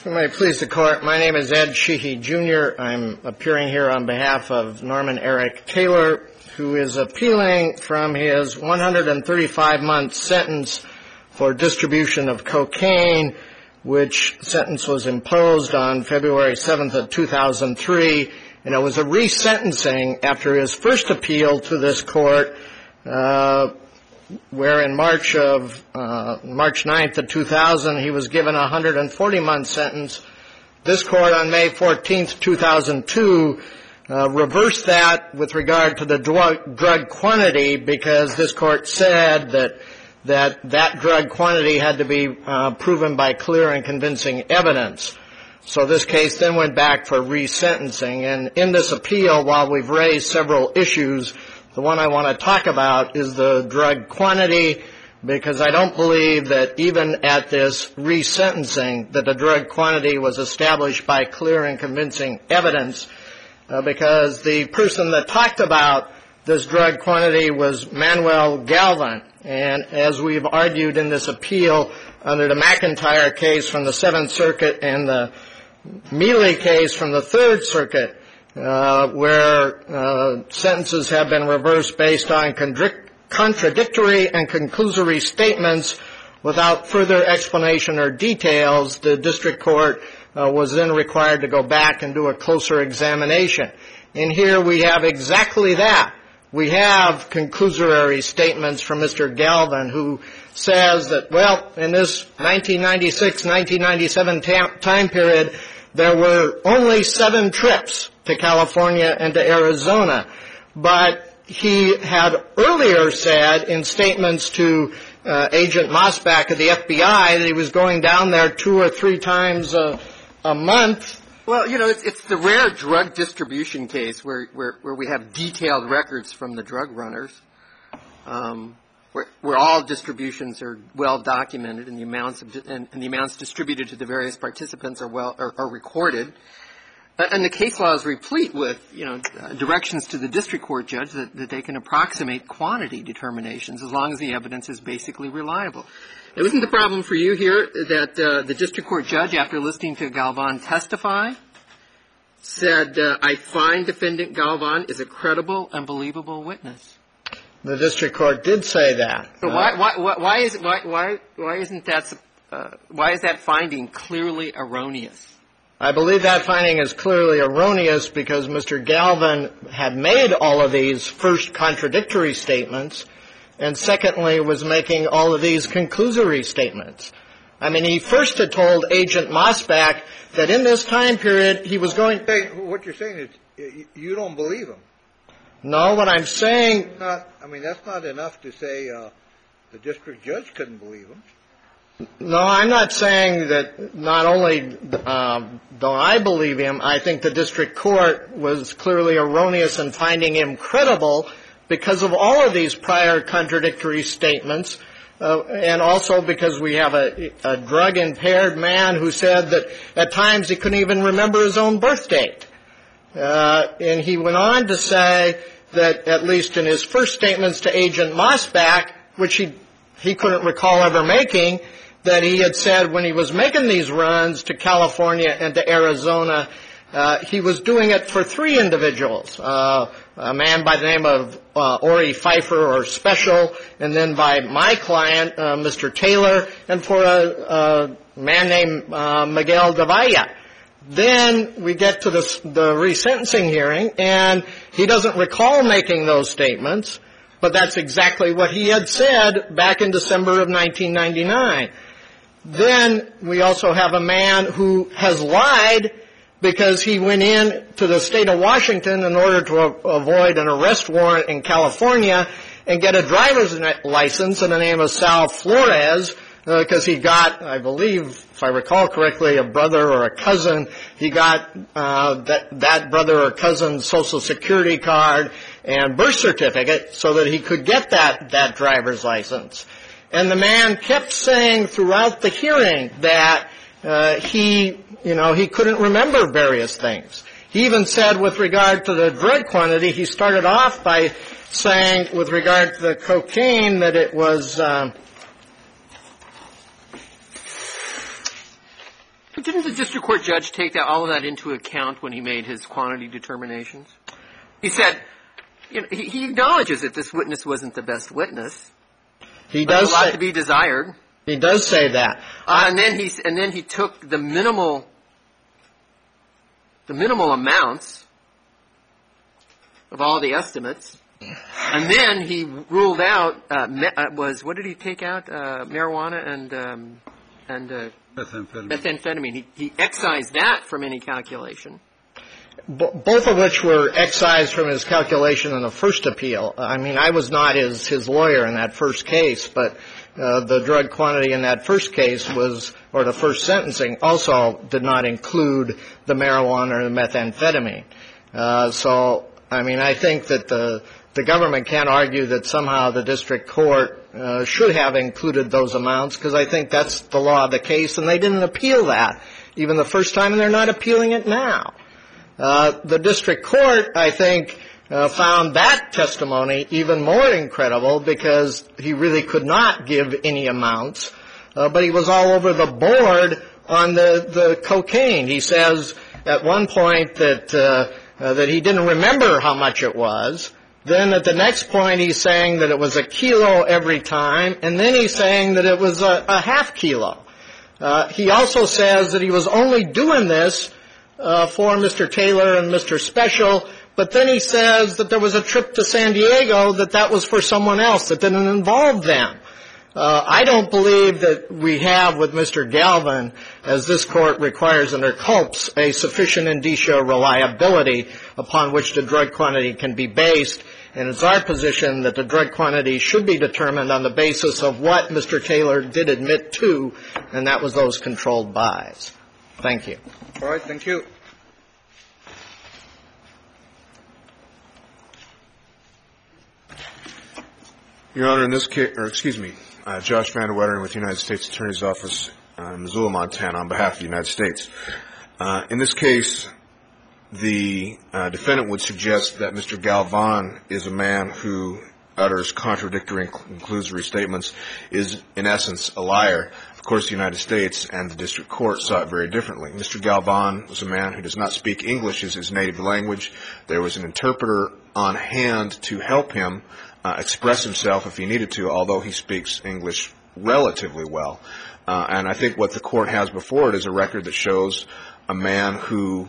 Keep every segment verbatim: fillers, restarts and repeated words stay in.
May it please the Court, my name is Ed Sheehy, Junior I'm appearing here on behalf of Norman Eric Taylor, who is appealing from his one hundred thirty-five month sentence for distribution of cocaine, which sentence was imposed on February seventh of two thousand three, and it was a resentencing after his first appeal to this Court, uh, where in March of uh, March ninth of two thousand he was given a one hundred forty month sentence. This Court on May fourteenth, two thousand two uh, reversed that with regard to the drug, drug quantity because this Court said that that that drug quantity had to be uh, proven by clear and convincing evidence. So this case then went back for resentencing, and in this appeal, while we've raised several issues, the one I want to talk about is the drug quantity, because I don't believe that even at this resentencing that the drug quantity was established by clear and convincing evidence, uh, because the person that talked about this drug quantity was Manuel Galvan. And as we've argued in this appeal under the McIntyre case from the Seventh Circuit and the Mealy case from the Third Circuit, Uh, where uh, sentences have been reversed based on contradictory and conclusory statements without further explanation or details, the district court uh, was then required to go back and do a closer examination. And here we have exactly that. We have conclusory statements from Mister Galvan, who says that, well, in this nineteen ninety-six nineteen ninety-seven tam- time period, there were only seven trips to California and to Arizona. But he had earlier said in statements to uh, Agent Mosbach of the F B I that he was going down there two or three times a, a month. Well, you know, it's, it's the rare drug distribution case where, where, where we have detailed records from the drug runners, um, where, where all distributions are well documented and the amounts of, and, and the amounts distributed to the various participants are well are, are recorded. And the case law is replete with, you know, uh, directions to the district court judge that, that they can approximate quantity determinations as long as the evidence is basically reliable. Now, isn't the problem for you here that uh, the district court judge, after listening to Galvan testify, said, uh, I find defendant Galvan is a credible and believable witness? The district court did say that. So why, why, why is it, why, why, why isn't that, uh, why is that finding clearly erroneous? I believe that finding is clearly erroneous because Mister Galvan had made all of these first contradictory statements and secondly was making all of these conclusory statements. I mean, he first had told Agent Mosbach that in this time period he was going... What you're saying is you don't believe him. No, what I'm saying... Not, I mean, that's not enough to say uh, the district judge couldn't believe him. No, I'm not saying that not only um, don't I believe him, I think the district court was clearly erroneous in finding him credible because of all of these prior contradictory statements, uh, and also because we have a, a drug-impaired man who said that at times he couldn't even remember his own birth date. Uh, and he went on to say that, at least in his first statements to Agent Mosbach, which he, he couldn't recall ever making, that he had said when he was making these runs to California and to Arizona, uh, he was doing it for three individuals, uh, a man by the name of uh, Ori Pfeiffer or Special, and then by my client, uh, Mister Taylor, and for a, a man named uh, Miguel de Valle. Then we get to the, the resentencing hearing, and he doesn't recall making those statements, but that's exactly what he had said back in December of nineteen ninety-nine. Then we also have a man who has lied because he went in to the state of Washington in order to a- avoid an arrest warrant in California and get a driver's license in the name of Sal Flores because uh, he got, I believe, if I recall correctly, a brother or a cousin. He got uh, that, that brother or cousin's Social Security card and birth certificate so that he could get that, that driver's license. And the man kept saying throughout the hearing that uh, he, you know, he couldn't remember various things. He even said with regard to the drug quantity, he started off by saying with regard to the cocaine that it was, um, But didn't the district court judge take that, all of that into account when he made his quantity determinations? He said, you know, he, he acknowledges that this witness wasn't the best witness. He does There's a lot say, to be desired. He does say that. Uh, and then he and then he took the minimal the minimal amounts of all the estimates, and then he ruled out uh, me, uh, was what did he take out? Uh, marijuana and um, and uh, Methamphetamine. methamphetamine. He, he excised that from any calculation. B- both of which were excised from his calculation in the first appeal. I mean, I was not his, his lawyer in that first case, but uh, the drug quantity in that first case was, or the first sentencing, also did not include the marijuana or the methamphetamine. Uh, so, I mean, I think that the the government can't argue that somehow the district court uh, should have included those amounts, because I think that's the law of the case, and they didn't appeal that even the first time, and they're not appealing it now. Uh, the district court, I think, uh, found that testimony even more incredible because he really could not give any amounts, uh, but he was all over the board on the, the cocaine. He says at one point that, uh, uh, that he didn't remember how much it was. Then at the next point he's saying that it was a kilo every time, and then he's saying that it was a, a half kilo. Uh, he also says that he was only doing this Uh, for Mister Taylor and Mister Special, but then he says that there was a trip to San Diego, that that was for someone else, that didn't involve them. Uh, I don't believe that we have with Mister Galvin, as this court requires under Culps, a sufficient indicia of reliability upon which the drug quantity can be based, and it's our position that the drug quantity should be determined on the basis of what Mister Taylor did admit to, and that was those controlled buys. Thank you. All right, thank you. Your Honor, in this case, or excuse me, uh, Josh Van der Wettering with the United States Attorney's Office, uh, Missoula, Montana, on behalf of the United States. Uh, in this case, the uh, defendant would suggest that Mister Galvan is a man who utters contradictory and conclusory statements, is in essence a liar. Of course, the United States and the district court saw it very differently. Mister Galvan was a man who does not speak English as his native language. There was an interpreter on hand to help him uh, express himself if he needed to, although he speaks English relatively well. Uh, and I think what the court has before it is a record that shows a man who,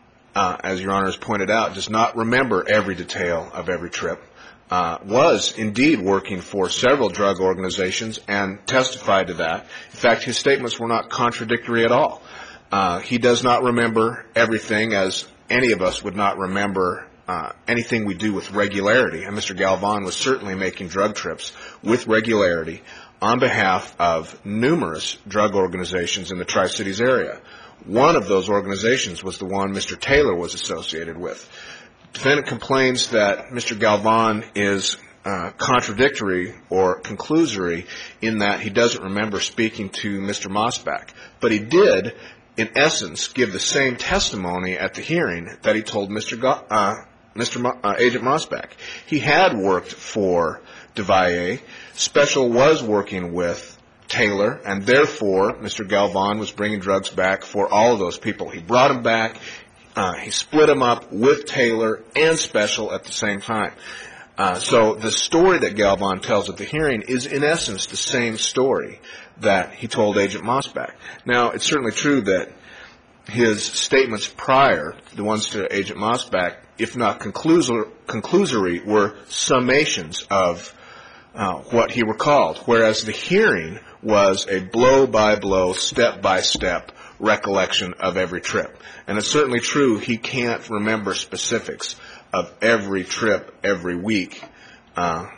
uh, as Your Honor has pointed out, does not remember every detail of every trip. Uh, was indeed working for several drug organizations and testified to that. In fact, his statements were not contradictory at all. Uh, he does not remember everything, as any of us would not remember uh, anything we do with regularity. And Mister Galvan was certainly making drug trips with regularity on behalf of numerous drug organizations in the Tri-Cities area. One of those organizations was the one Mister Taylor was associated with. Defendant complains that Mister Galvan is uh, contradictory or conclusory in that he doesn't remember speaking to Mister Mosbach. But he did, in essence, give the same testimony at the hearing that he told Mister Go- uh, Mister Mo- uh, Agent Mosbach. He had worked for DeValle. Special was working with Taylor, and therefore Mister Galvan was bringing drugs back for all of those people. He brought them back. Uh, he split them up with Taylor and Special at the same time. Uh, so the story that Galvan tells at the hearing is, in essence, the same story that he told Agent Mosbach. Now, it's certainly true that his statements prior, the ones to Agent Mosbach, if not conclusor- conclusory, were summations of uh, what he recalled, whereas the hearing was a blow-by-blow, step-by-step recollection of every trip. And it's certainly true he can't remember specifics of every trip every week uh,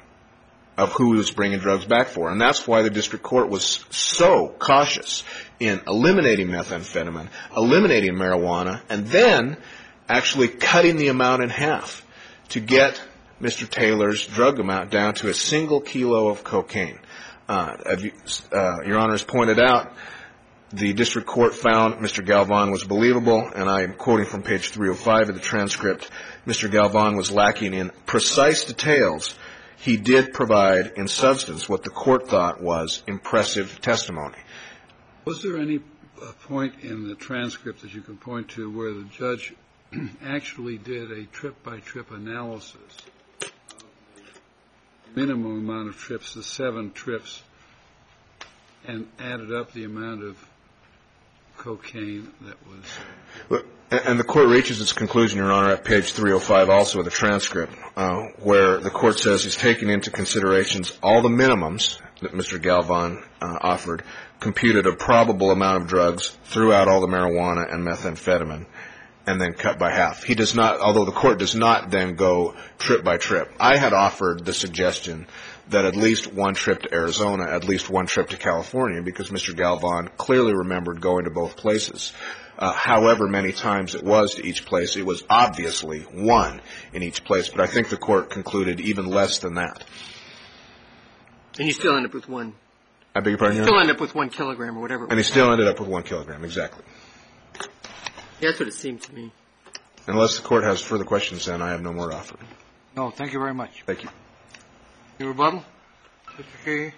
of who he was bringing drugs back for. And that's why the district court was so cautious in eliminating methamphetamine, eliminating marijuana, and then actually cutting the amount in half to get Mister Taylor's drug amount down to a single kilo of cocaine. Uh, as you, uh, Your Honor has pointed out, the district court found Mister Galvan was believable, and I am quoting from page three oh five of the transcript. Mister Galvan was lacking in precise details. He did provide in substance what the court thought was impressive testimony. Was there any a point in the transcript that you can point to where the judge actually did a trip-by-trip analysis of the minimum amount of trips, the seven trips, and added up the amount of cocaine that was... And the court reaches its conclusion, Your Honor, at page three oh five also of the transcript, uh, where the court says he's taking into considerations all the minimums that Mister Galvan uh, offered, computed a probable amount of drugs throughout all the marijuana and methamphetamine, and then cut by half. He does not, although the court does not then go trip by trip. I had offered the suggestion that at least one trip to Arizona, at least one trip to California, because Mister Galvan clearly remembered going to both places. Uh, however many times it was to each place, it was obviously one in each place, but I think the court concluded even less than that. And you still end up with one. I beg your pardon, You Your still Honor? end up with one kilogram or whatever. it And he was. still ended up with one kilogram, exactly. Yeah, that's what it seemed to me. Unless the court has further questions, then I have no more to offer. No, thank you very much. Thank you. Your rebuttal? Mister Sheehy?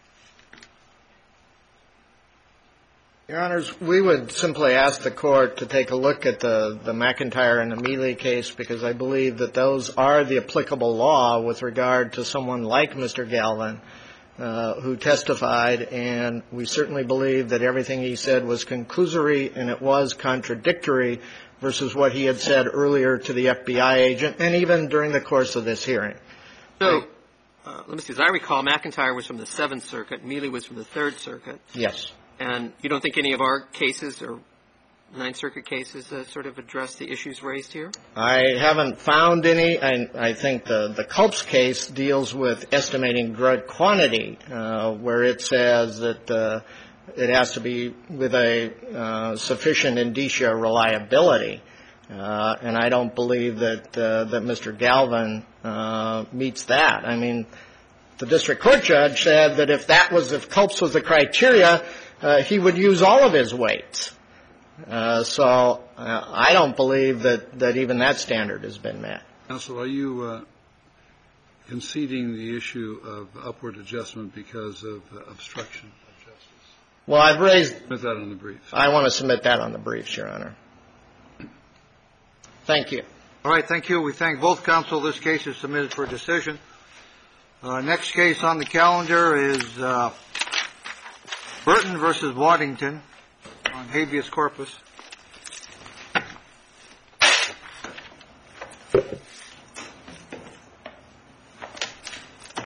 Your Honors, we would simply ask the court to take a look at the, the McIntyre and Amelie case, because I believe that those are the applicable law with regard to someone like Mister Galvan, uh, who testified, and we certainly believe that everything he said was conclusory and it was contradictory versus what he had said earlier to the F B I agent and even during the course of this hearing. So, uh, let me see. As I recall, McIntyre was from the Seventh Circuit. Mealy was from the Third Circuit. Yes. And you don't think any of our cases or Ninth Circuit cases uh, sort of address the issues raised here? I haven't found any. I, I think the, the Culp's case deals with estimating drug quantity, uh, where it says that uh, it has to be with a uh, sufficient indicia reliability. Uh, and I don't believe that uh, that Mister Galvan uh, meets that. I mean, the district court judge said that if that was, if Culp's was the criteria, uh, he would use all of his weights. Uh, so uh, I don't believe that, that even that standard has been met. Counsel, are you uh, conceding the issue of upward adjustment because of uh, obstruction of justice? Well, I've raised. Put that on the briefs. I want to submit that on the briefs, Your Honor. Thank you. All right, thank you. We thank both counsel. This case is submitted for decision. Uh, next case on the calendar is uh, Burton versus Waddington on habeas corpus.